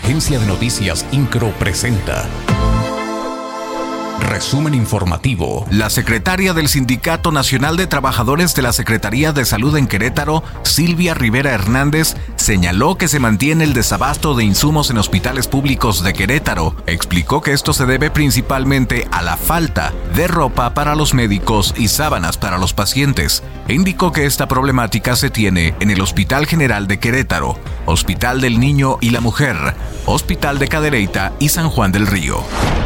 Agencia de Noticias Incro presenta Resumen informativo. La secretaria del Sindicato Nacional de Trabajadores de la Secretaría de Salud en Querétaro, Silvia Rivera Hernández, señaló que se mantiene el desabasto de insumos en hospitales públicos de Querétaro. Explicó que esto se debe principalmente a la falta de ropa para los médicos y sábanas para los pacientes. E indicó que esta problemática se tiene en el Hospital General de Querétaro, Hospital del Niño y la Mujer, Hospital de Cadereyta y San Juan del Río.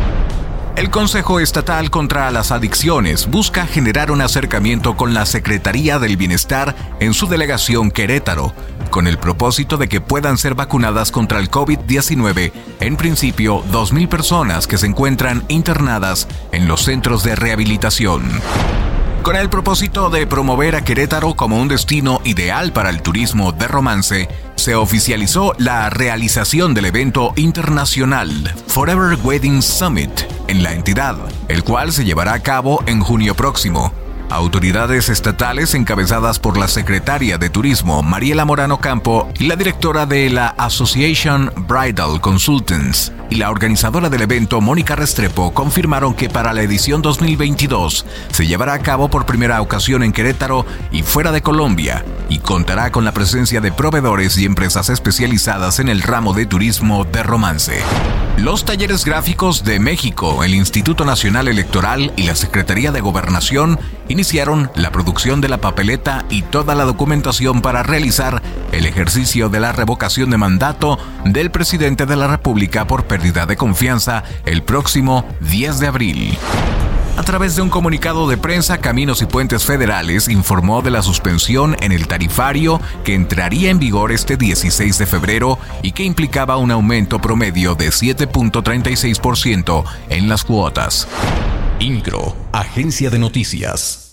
El Consejo Estatal contra las Adicciones busca generar un acercamiento con la Secretaría del Bienestar en su delegación Querétaro, con el propósito de que puedan ser vacunadas contra el COVID-19, en principio 2,000 personas que se encuentran internadas en los centros de rehabilitación. Con el propósito de promover a Querétaro como un destino ideal para el turismo de romance, se oficializó la realización del evento internacional Forever Wedding Summit en la entidad, el cual se llevará a cabo en junio próximo. Autoridades estatales encabezadas por la secretaria de Turismo Mariela Morano Campo y la directora de la Association Bridal Consultants y la organizadora del evento Mónica Restrepo confirmaron que para la edición 2022 se llevará a cabo por primera ocasión en Querétaro y fuera de Colombia y contará con la presencia de proveedores y empresas especializadas en el ramo de turismo de romance. Los talleres gráficos de México, el Instituto Nacional Electoral y la Secretaría de Gobernación iniciaron la producción de la papeleta y toda la documentación para realizar el ejercicio de la revocación de mandato del presidente de la República por pérdida de confianza el próximo 10 de abril. A través de un comunicado de prensa, Caminos y Puentes Federales informó de la suspensión en el tarifario que entraría en vigor este 16 de febrero y que implicaba un aumento promedio de 7.36% en las cuotas. Incro, Agencia de Noticias.